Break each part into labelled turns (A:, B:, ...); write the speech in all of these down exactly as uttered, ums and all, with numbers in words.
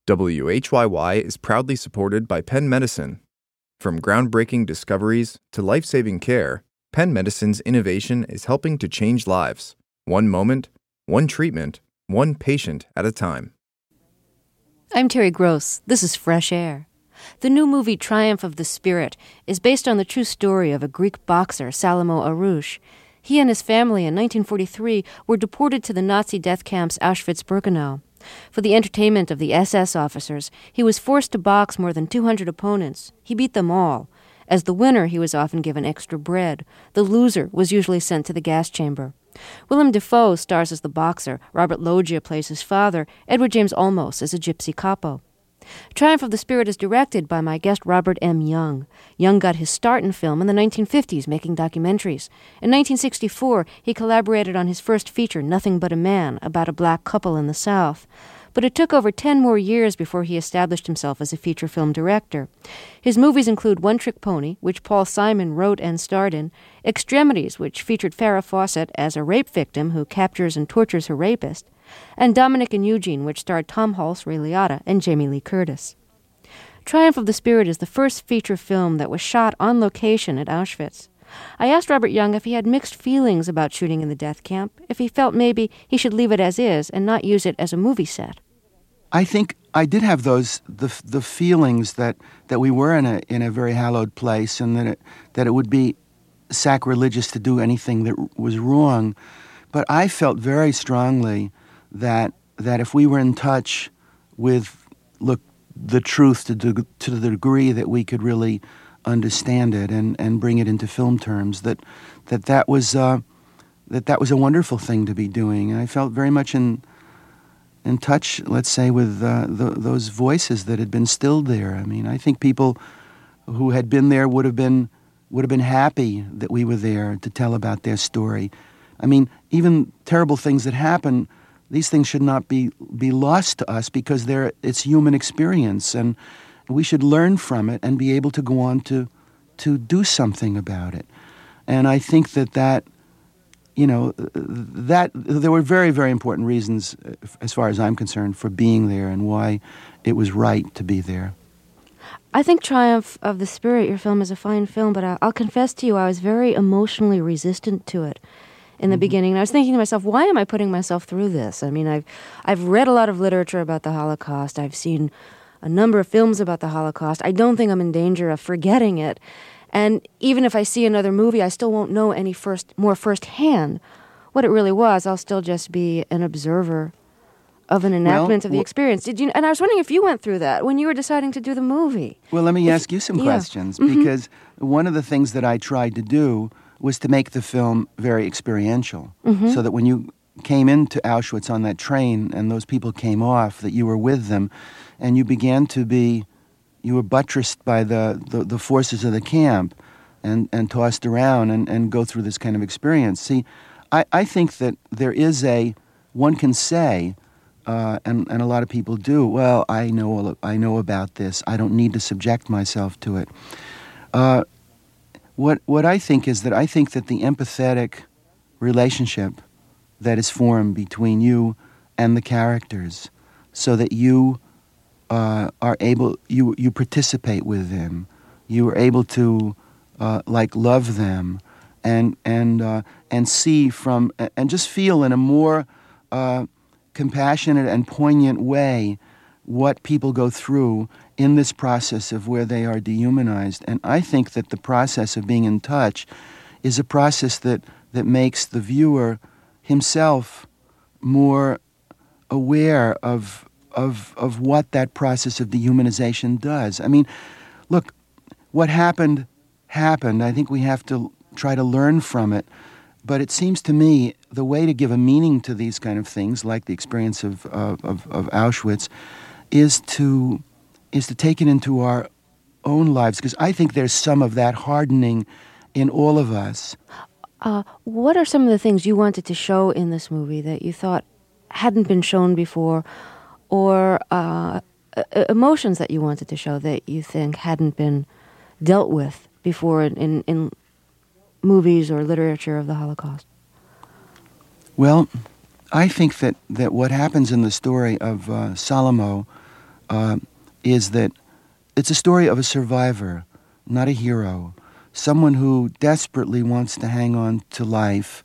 A: W H Y Y is proudly supported by Penn Medicine. From groundbreaking discoveries to life-saving care, Penn Medicine's innovation is helping to change lives, one moment, one treatment, one patient at a time.
B: I'm Terry Gross. This is Fresh Air. The new movie Triumph of the Spirit is based on the true story of a Greek boxer, Salomon Aroush. He and his family in nineteen forty-three were deported to the Nazi death camps Auschwitz-Birkenau. For the entertainment of the S S officers, he was forced to box more than two hundred opponents. He beat them all. As the winner, he was often given extra bread. The loser was usually sent to the gas chamber. Willem Dafoe stars as the boxer, Robert Loggia plays his father, Edward James Olmos is a gypsy capo. Triumph of the Spirit is directed by my guest Robert M. Young. Young got his start in film in the nineteen fifties, making documentaries. In nineteen sixty-four, he collaborated on his first feature, Nothing But a Man, about a black couple in the South. But it took over ten more years before he established himself as a feature film director. His movies include One Trick Pony, which Paul Simon wrote and starred in, Extremities, which featured Farrah Fawcett as a rape victim who captures and tortures her rapist, and Dominic and Eugene, which starred Tom Hulce, Ray Liotta, and Jamie Lee Curtis. Triumph of the Spirit is the first feature film that was shot on location at Auschwitz. I asked Robert Young if he had mixed feelings about shooting in the death camp, if he felt maybe he should leave it as is and not use it as a movie set.
C: I think I did have those the the feelings that, that we were in a in a very hallowed place, and that it that it would be sacrilegious to do anything that was wrong. But I felt very strongly that that if we were in touch with look the truth to the, to the degree that we could really understand it and, and bring it into film terms, that that that was uh, that that was a wonderful thing to be doing. And I felt very much in in touch, let's say, with uh, the, those voices that had been stilled there. I mean, I think people who had been there would have been would have been happy that we were there to tell about their story. I mean, even terrible things that happen, these things should not be be lost to us because they're it's human experience, and we should learn from it and be able to go on to to do something about it. And I think that that, you know, that there were very, very important reasons, as far as I'm concerned, for being there and why it was right to be there.
B: I think Triumph of the Spirit, your film, is a fine film, but I'll confess to you, I was very emotionally resistant to it in the mm-hmm. beginning. And I was thinking to myself, why am I putting myself through this? I mean, I've I've read a lot of literature about the Holocaust. I've seen a number of films about the Holocaust. I don't think I'm in danger of forgetting it. And even if I see another movie, I still won't know any first, more firsthand what it really was. I'll still just be an observer of an enactment well, of the experience. Did you? And I was wondering if you went through that when you were deciding to do the movie.
C: Well, let me
B: if,
C: ask you some
B: yeah.
C: questions,
B: mm-hmm.
C: because one of the things that I tried to do was to make the film very experiential,
B: mm-hmm.
C: so that when you came into Auschwitz on that train and those people came off, that you were with them, and you began to be, you were buttressed by the, the, the forces of the camp and, and tossed around and, and go through this kind of experience. See, I, I think that there is a, one can say, uh, and, and a lot of people do, well, I know all of, I know about this. I don't need to subject myself to it. Uh, what what I think is that I think that the empathetic relationship that is formed between you and the characters, so that you uh, are able, you you participate with them, you are able to uh, like love them, and and uh, and see from and just feel in a more uh, compassionate and poignant way what people go through in this process of where they are dehumanized. And I think that the process of being in touch is a process that, that makes the viewer himself more aware of, of, of what that process of dehumanization does. I mean, look, what happened, happened. I think we have to try to learn from it. But it seems to me the way to give a meaning to these kind of things, like the experience of, of, of, of Auschwitz, is to is to take it into our own lives, because I think there's some of that hardening in all of us.
B: Uh, what are some of the things you wanted to show in this movie that you thought hadn't been shown before, or uh, emotions that you wanted to show that you think hadn't been dealt with before in, in, in movies or literature of the Holocaust?
C: Well, I think that, that what happens in the story of uh, Salomon uh, is that it's a story of a survivor, not a hero, someone who desperately wants to hang on to life,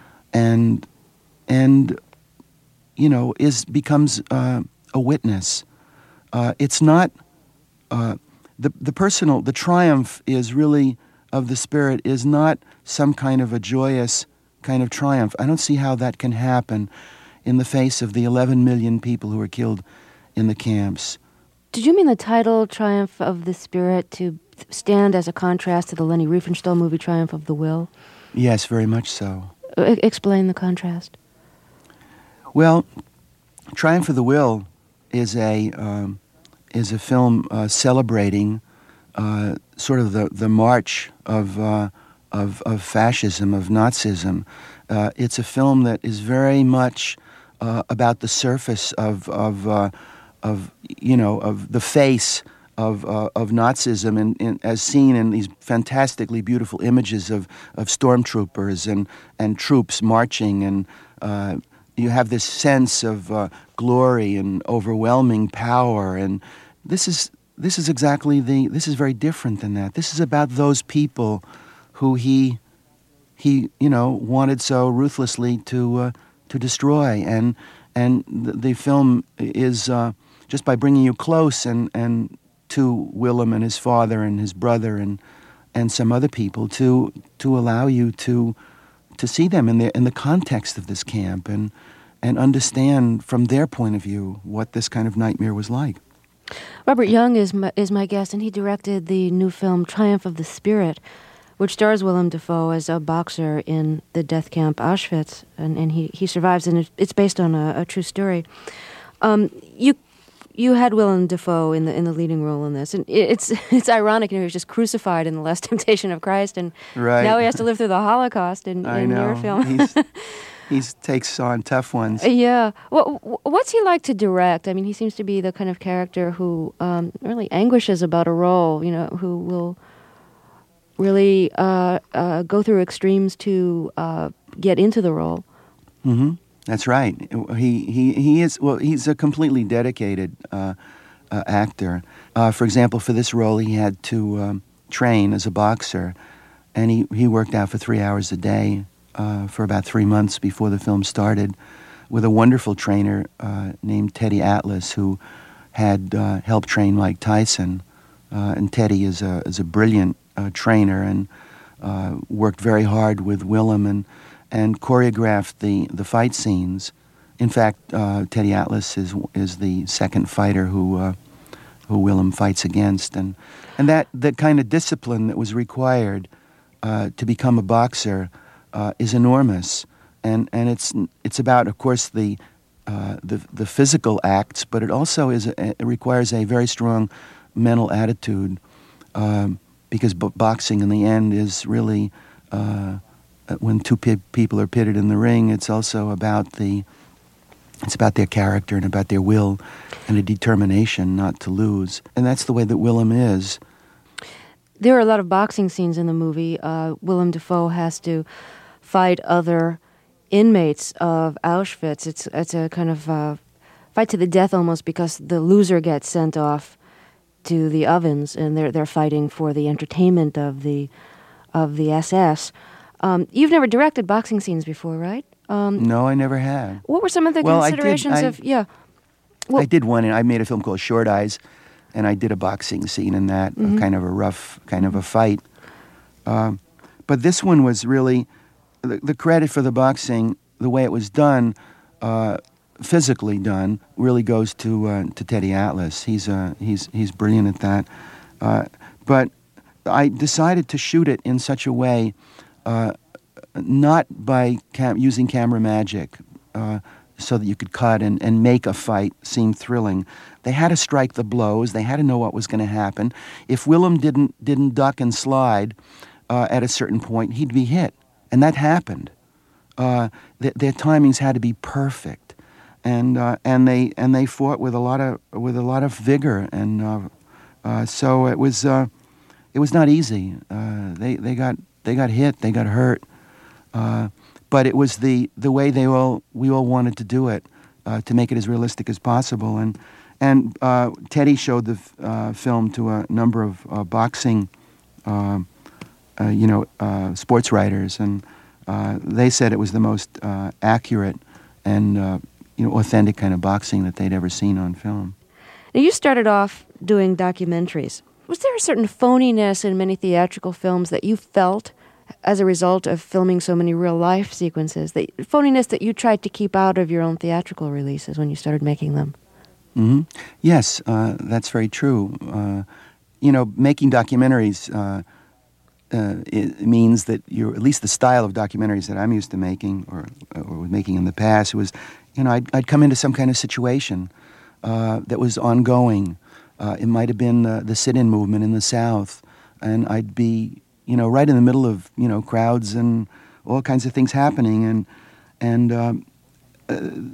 C: and and you know is becomes uh, a witness. Uh, it's not uh, the the personal. The triumph is really of the spirit is not some kind of a joyous kind of triumph. I don't see how that can happen in the face of the eleven million people who were killed in the camps.
B: Did you mean the title Triumph of the Spirit to stand as a contrast to the Leni Riefenstahl movie Triumph of the Will?
C: Yes, very much so.
B: Uh, explain the contrast.
C: Well, Triumph of the Will is a um, is a film uh, celebrating uh, sort of the, the march of, uh, of of fascism, of Nazism. Uh, it's a film that is very much uh, about the surface of of uh, of you know of the face of uh, of Nazism, and, and as seen in these fantastically beautiful images of of stormtroopers and and troops marching, and uh, you have this sense of uh, glory and overwhelming power. And this is this is exactly the this is very different than that. This is about those people who he he you know wanted so ruthlessly to uh, to destroy, and and the, the film is. Uh, Just by bringing you close and, and to Willem and his father and his brother and and some other people, to to allow you to to see them in the in the context of this camp, and and understand from their point of view what this kind of nightmare was like.
B: Robert Young is my, is my guest, and he directed the new film Triumph of the Spirit, which stars Willem Dafoe as a boxer in the death camp Auschwitz, and, and he, he survives, and it's based on a, a true story. Um, you You had Willem Dafoe in the in the leading role in this, and it's it's ironic. You know, he was just crucified in The Last Temptation of Christ, and
C: right.
B: now he has to live through the Holocaust in,
C: I
B: in
C: know.
B: your film.
C: He's, he takes on tough ones.
B: Yeah. What what's he like to direct? I mean, he seems to be the kind of character who um, really anguishes about a role. You know, who will really uh, uh, go through extremes to uh, get into the role.
C: Mm-hmm. That's right. He he he is well. He's a completely dedicated uh, uh, actor. Uh, for example, for this role, he had to um, train as a boxer, and he, he worked out for three hours a day uh, for about three months before the film started, with a wonderful trainer uh, named Teddy Atlas, who had uh, helped train Mike Tyson. Uh, and Teddy is a is a brilliant uh, trainer, and uh, worked very hard with Willem and. and choreographed the, the fight scenes. In fact, uh, Teddy Atlas is is the second fighter who uh, who Willem fights against, and and that, that kind of discipline that was required uh, to become a boxer uh, is enormous, and and it's it's about, of course, the uh, the the physical acts, but it also is a, it requires a very strong mental attitude, um, because b- boxing in the end is really. Uh, When two pe- people are pitted in the ring, it's also about the, it's about their character and about their will and a determination not to lose. And that's the way that Willem is.
B: There are a lot of boxing scenes in the movie. Uh, Willem Dafoe has to fight other inmates of Auschwitz. It's it's a kind of uh, fight to the death almost, because the loser gets sent off to the ovens, and they're they're fighting for the entertainment of the of the S S. Um, you've never directed boxing scenes before, right? Um,
C: no, I never have.
B: What were some of the
C: well,
B: considerations
C: I did, I,
B: of, yeah. Well,
C: I did one, and I made a film called Short Eyes, and I did a boxing scene in that,
B: mm-hmm.
C: a kind of a rough, kind of a fight. Um, but this one was really, the, the credit for the boxing, the way it was done, uh, physically done, really goes to uh, to Teddy Atlas. He's uh, he's he's brilliant at that. Uh, but I decided to shoot it in such a way. Uh, not by cam- using camera magic uh, so that you could cut and, and make a fight seem thrilling. They had to strike the blows. They had to know what was going to happen. If Willem didn't didn't duck and slide uh, at a certain point, he'd be hit, and that happened. Uh, th- their timings had to be perfect, and uh, and they and they fought with a lot of with a lot of vigor, and uh, uh, so it was uh, it was not easy. Uh, they they got. They got hit. They got hurt, uh, but it was the, the way they all we all wanted to do it, uh, to make it as realistic as possible. And And uh, Teddy showed the f- uh, film to a number of uh, boxing, uh, uh, you know, uh, sports writers, and uh, they said it was the most uh, accurate and uh, you know, authentic kind of boxing that they'd ever seen on film.
B: Now, you started off doing documentaries. Was there a certain phoniness in many theatrical films that you felt as a result of filming so many real-life sequences, that phoniness that you tried to keep out of your own theatrical releases when you started making them?
C: Mm-hmm. Yes, uh, that's very true. Uh, you know, making documentaries uh, uh, it means that you're, at least the style of documentaries that I'm used to making or, or was making in the past was, you know, I'd, I'd come into some kind of situation uh, that was ongoing. Uh, it might have been uh, the sit-in movement in the South, and I'd be, you know, right in the middle of, you know, crowds and all kinds of things happening, and and um, uh,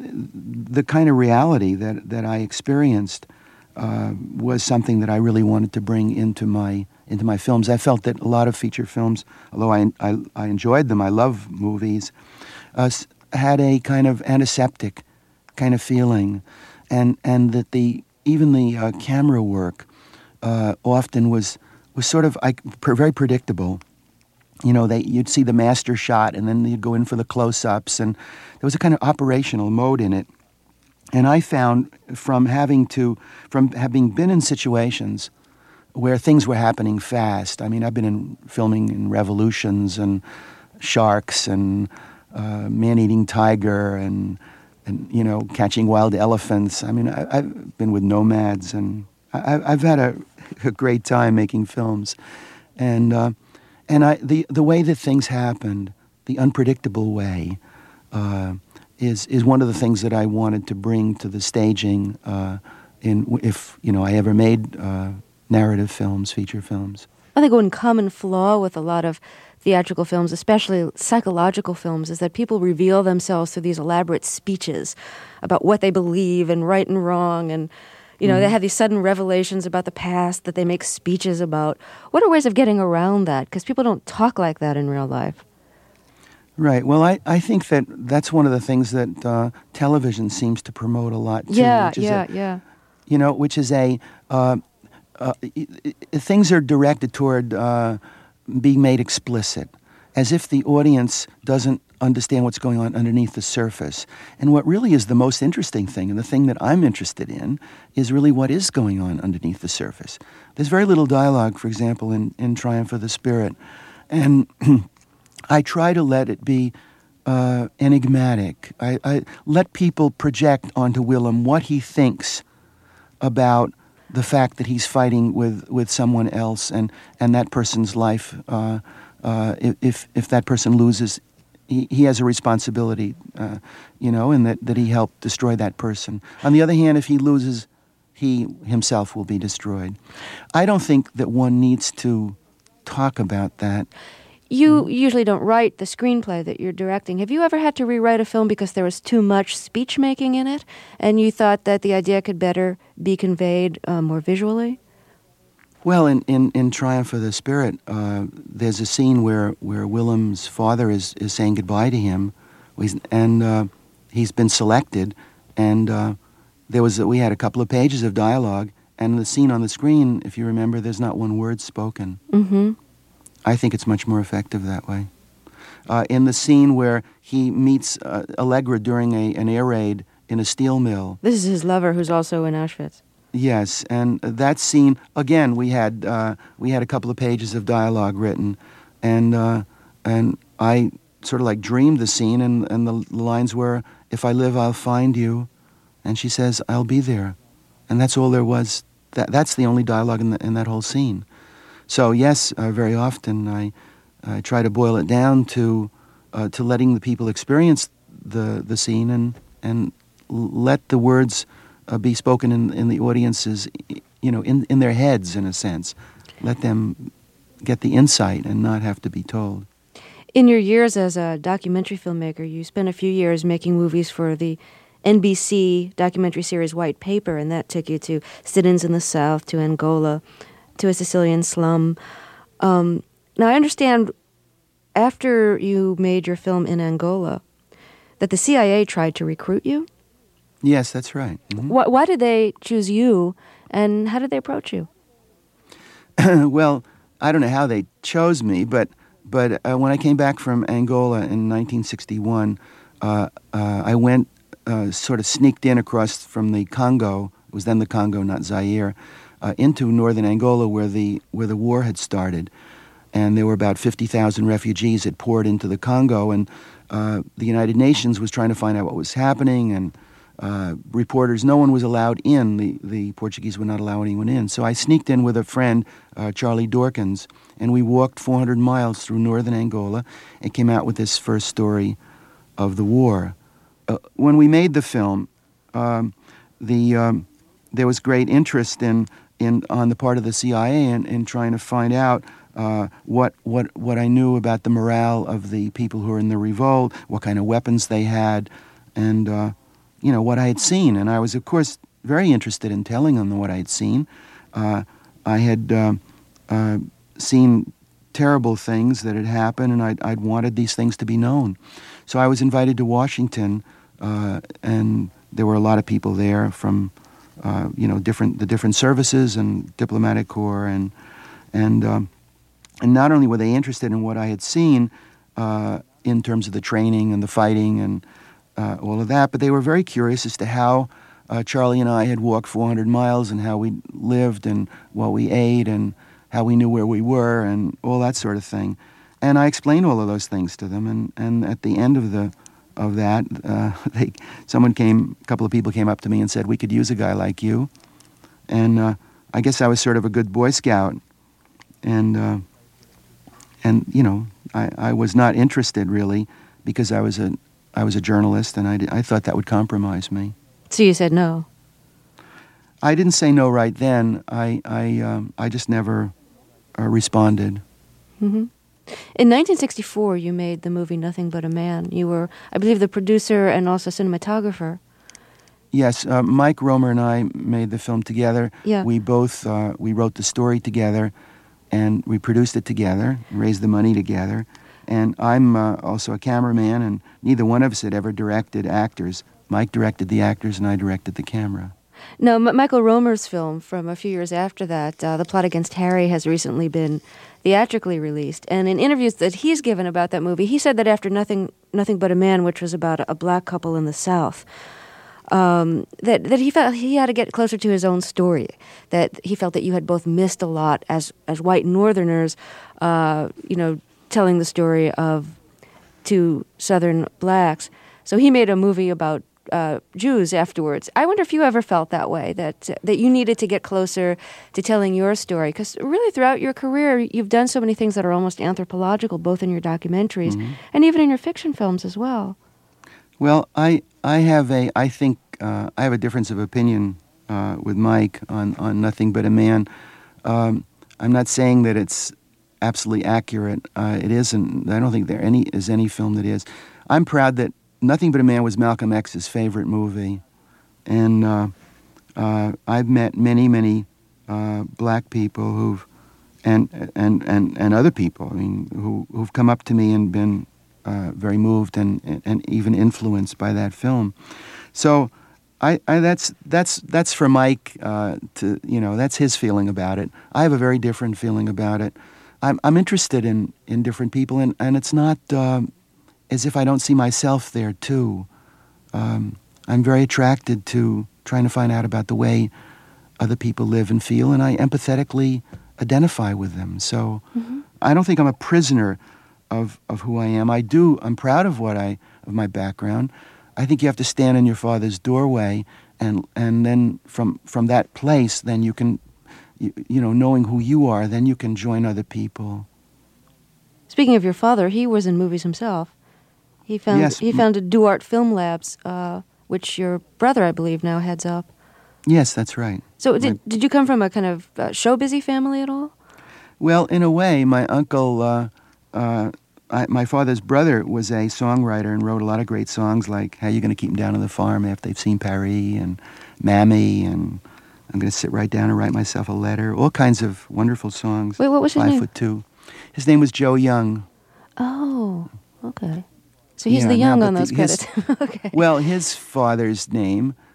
C: the kind of reality that, that I experienced uh, was something that I really wanted to bring into my into my films. I felt that a lot of feature films, although I I, I enjoyed them, I love movies, uh, had a kind of antiseptic kind of feeling, and and that the even the uh, camera work uh, often was was sort of I, very predictable. You know, they you'd see the master shot, and then you'd go in for the close-ups, and there was a kind of operational mode in it. And I found from having to, from having been in situations where things were happening fast. I mean, I've been in filming in Revolutions and Sharks and uh, Man-Eating Tiger and and you know, Catching Wild Elephants. I mean, I, I've been with Nomads, and I, I've had a, a great time making films, and uh, and I the the way that things happened, the unpredictable way, uh, is is one of the things that I wanted to bring to the staging. Uh, in if you know I ever made uh, narrative films, feature films.
B: I think one common flaw with a lot of theatrical films, especially psychological films, is that people reveal themselves through these elaborate speeches about what they believe and right and wrong, and you know, mm-hmm. they have these sudden revelations about the past that they make speeches about. What are ways of getting around that? Because people don't talk like that in real life.
C: Right. Well, I, I think that that's one of the things that uh, television seems to promote a lot, too.
B: Yeah,
C: which is
B: yeah,
C: a,
B: yeah.
C: You know, which is a... Uh, uh, things are directed toward uh, being made explicit, as if the audience doesn't understand what's going on underneath the surface. And what really is the most interesting thing, and the thing that I'm interested in, is really what is going on underneath the surface. There's very little dialogue, for example, in, in Triumph of the Spirit. And I try to let it be uh, enigmatic. I, I let people project onto Willem what he thinks about the fact that he's fighting with, with someone else, and, and that person's life, uh, uh, if if that person loses, he, he has a responsibility, uh, you know, and that, that he helped destroy that person. On the other hand, if he loses, he himself will be destroyed. I don't think that one needs to talk about that.
B: You usually don't write the screenplay that you're directing. Have you ever had to rewrite a film because there was too much speech-making in it, and you thought that the idea could better be conveyed uh, more visually?
C: Well, in, in, in Triumph of the Spirit, uh, there's a scene where, where Willem's father is, is saying goodbye to him, and uh, he's been selected, and uh, there was a, we had a couple of pages of dialogue, and the scene on the screen, if you remember, there's not one word spoken.
B: Mm-hmm.
C: I think it's much more effective that way. Uh, in the scene where he meets uh, Allegra during a, an air raid in a steel mill.
B: This is his lover, who's also in Auschwitz.
C: Yes, and that scene, again, we had uh, we had a couple of pages of dialogue written, and uh, and I sort of like dreamed the scene, and, and the lines were, "If I live, I'll find you," and she says, "I'll be there," and that's all there was. That that's the only dialogue in, the, in that whole scene. So yes, uh, very often I, I try to boil it down to uh, to letting the people experience the the scene and and let the words uh, be spoken in in the audiences, you know, in in their heads in a sense. Let them get the insight and not have to be told.
B: In your years as a documentary filmmaker, you spent a few years making movies for the N B C documentary series White Paper, and that took you to sit-ins in the South, to Angola, to a Sicilian slum. Um, now, I understand after you made your film in Angola that the C I A tried to recruit you?
C: Yes, that's right. Mm-hmm.
B: Why, why did they choose you, and how did they approach you?
C: Well, I don't know how they chose me, but but uh, when I came back from Angola in nineteen sixty-one, uh, uh, I went uh, sort of sneaked in across from the Congo. It was then the Congo, not Zaire, uh, into northern Angola, where the where the war had started, and there were about fifty thousand refugees that poured into the Congo, and uh, the United Nations was trying to find out what was happening, and uh, reporters, no one was allowed in. The, the Portuguese would not allow anyone in. So I sneaked in with a friend, uh, Charlie Dorkins, and we walked four hundred miles through northern Angola and came out with this first story of the war. Uh, when we made the film, um, the um, there was great interest in, in on the part of the C I A in, in trying to find out uh, what what what I knew about the morale of the people who were in the revolt, what kind of weapons they had, and uh, you know, what I had seen. And I was, of course, very interested in telling them what I had seen. Uh, I had uh, uh, seen terrible things that had happened, and I'd, I'd wanted these things to be known. So I was invited to Washington, uh, and there were a lot of people there from, uh, you know, different the different services and diplomatic corps, and and um, and not only were they interested in what I had seen uh, in terms of the training and the fighting and Uh, all of that, but they were very curious as to how uh, Charlie and I had walked four hundred miles and how we lived and what we ate and how we knew where we were and all that sort of thing. And I explained all of those things to them, and, and at the end of the of that, uh, they someone came, a couple of people came up to me and said, "We could use a guy like you." And uh, I guess I was sort of a good Boy Scout, and uh, and you know, I, I was not interested really because I was a I was a journalist, and I, did, I thought that would compromise me.
B: So you said no?
C: I didn't say no right then. I I um, I just never uh, responded.
B: Mm-hmm. In nineteen sixty-four, you made the movie Nothing But a Man. You were, I believe, the producer and also cinematographer.
C: Yes, uh, Mike Romer and I made the film together.
B: Yeah.
C: We both uh, we wrote the story together, and we produced it together, raised the money together. And I'm uh, also a cameraman, and neither one of us had ever directed actors. Mike directed the actors, and I directed the camera.
B: Now, M- Michael Romer's film from a few years after that, uh, The Plot Against Harry, has recently been theatrically released. And in interviews that he's given about that movie, he said that after Nothing Nothing But a Man, which was about a, a black couple in the South, um, that, that he felt he had to get closer to his own story, that he felt that you had both missed a lot as, as white Northerners, uh, you know, telling the story of two Southern blacks. So he made a movie about uh, Jews afterwards. I wonder if you ever felt that way, that that you needed to get closer to telling your story. Because really throughout your career, you've done so many things that are almost anthropological, both in your documentaries mm-hmm. and even in your fiction films as well.
C: Well, I I have a, I think, uh, I have a difference of opinion uh, with Mike on, on Nothing But a Man. Um, I'm not saying that it's absolutely accurate. Uh, it isn't. I don't think there any is any film that is. I'm proud that Nothing But a Man was Malcolm X's favorite movie, and uh, uh, I've met many, many uh, black people who've and and and and other people. I mean, who who've come up to me and been uh, very moved and and even influenced by that film. So, I, I that's that's that's for Mike uh, to you know that's his feeling about it. I have a very different feeling about it. I'm, I'm interested in, in different people, and, and it's not um, as if I don't see myself there, too. Um, I'm very attracted to trying to find out about the way other people live and feel, and I empathetically identify with them. So mm-hmm. I don't think I'm a prisoner of, of who I am. I do, I'm proud of what I, of my background. I think you have to stand in your father's doorway, and, and then from, from that place, then you can You, you know, knowing who you are, then you can join other people.
B: Speaking of your father, he was in movies himself. He found
C: yes.
B: he founded Duart Film Labs, uh, which your brother, I believe, now heads up.
C: Yes, that's right.
B: So
C: my,
B: did did you come from a kind of uh, show-busy family at all?
C: Well, in a way, my uncle, uh, uh, I, my father's brother, was a songwriter and wrote a lot of great songs like How You Gonna Keep 'Em Down on the Farm After They've Seen Paris, and Mammy, and I'm going to sit right down and write myself a letter. All kinds of wonderful songs.
B: Wait, what was his
C: Five
B: name?
C: foot two. His name was Joe Young.
B: Oh, okay. So he's
C: yeah,
B: the Young
C: no,
B: on
C: the,
B: those
C: his,
B: credits. Okay.
C: Well, his father's name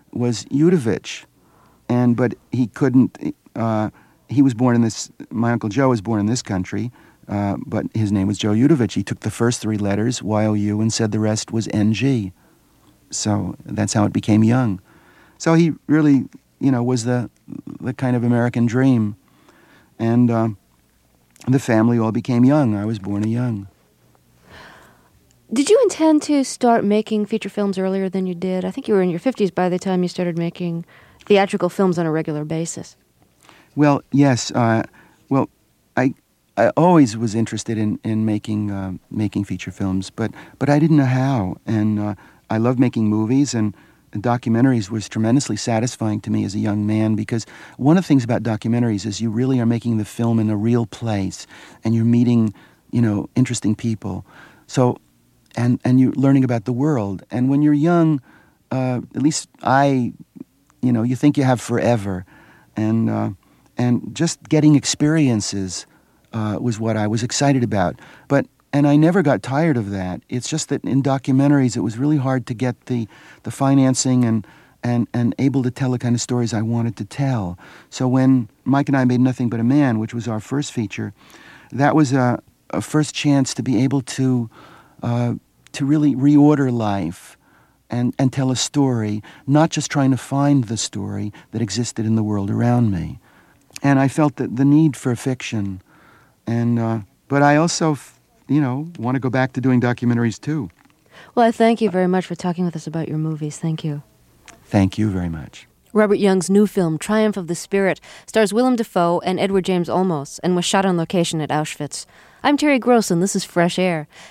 C: was Yudovich, and but he couldn't. Uh, he was born in this. My Uncle Joe was born in this country, uh, but his name was Joe Yudovich. He took the first three letters, Y O U, and said the rest was N G. So that's how it became Young. So he really, you know, was the the kind of American dream, and uh, the family all became Young. I was born a Young.
B: Did you intend to start making feature films earlier than you did? I think you were in your fifties by the time you started making theatrical films on a regular basis.
C: Well, yes. Uh, well, I I always was interested in in making uh, making feature films, but but I didn't know how. And uh, I love making movies, and, and documentaries was tremendously satisfying to me as a young man, because one of the things about documentaries is you really are making the film in a real place, and you're meeting, you know, interesting people. So. And and you're learning about the world. And when you're young, uh, at least I, you know, you think you have forever, and uh, and just getting experiences uh, was what I was excited about. But and I never got tired of that. It's just that in documentaries, it was really hard to get the the financing and and and able to tell the kind of stories I wanted to tell. So when Mike and I made Nothing But a Man, which was our first feature, that was a, a first chance to be able to. Uh, to really reorder life and, and tell a story, not just trying to find the story that existed in the world around me. And I felt that the need for fiction. And uh, but I also, you know, want to go back to doing documentaries too.
B: Well, I thank you very much for talking with us about your movies. Thank you.
C: Thank you very much.
B: Robert Young's new film, Triumph of the Spirit, stars Willem Dafoe and Edward James Olmos and was shot on location at Auschwitz. I'm Terry Gross, and this is Fresh Air.